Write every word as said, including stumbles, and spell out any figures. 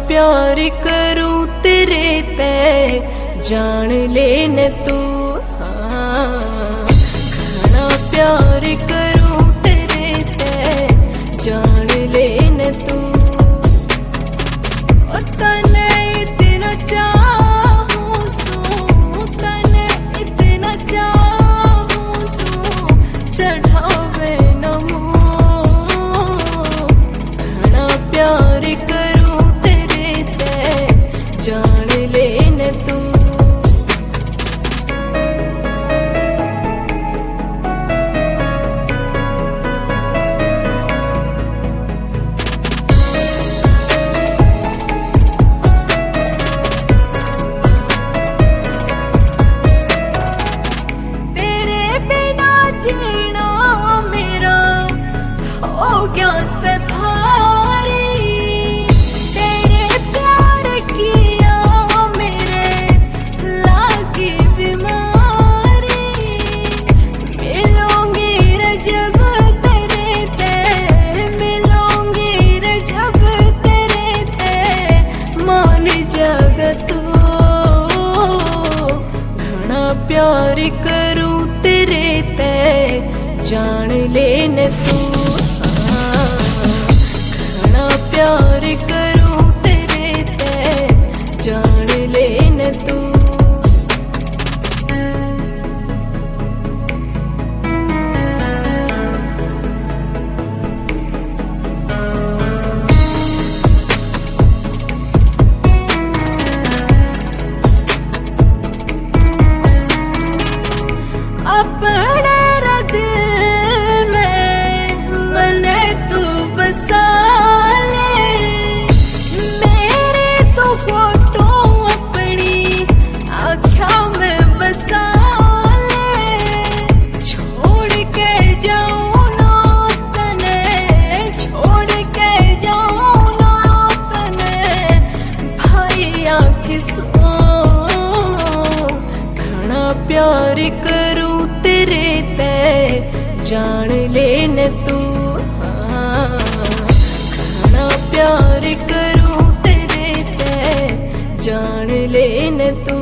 प्यार करूं तेरे ते जान ले न तू। हाँ घना प्यार करूं तेरे ते जान ले न तू। ओ तने इतना चाहूं सू, तने इतना चाहूं सू, चढ़ावे न मुँह। घना प्यार करूं तेरे ते जान ले न तू। जीना मेरा हो गया से भारी, तेरे प्यार किया मेरे लागी बीमारी। मिलूंगी रे जब तेरे ते, मिलूंगी रे जब तेरे ते, मान जग तू। घना प्यार करूं तेरे ते जान ले न तू। घना प्यार करूं तेरे ते जान ले न तू। अपने दिल में मने तू बसा ले, मेरे तो फोटो अपनी आँखों में बसा ले। छोड़ के जाऊं ना तने, छोड़ के जाऊं ना तने, भाइया किसो। घना प्यार करूं तेरे ते जान ले न तू। हाँ घना प्यार करूं तेरे ते जान ले न तू।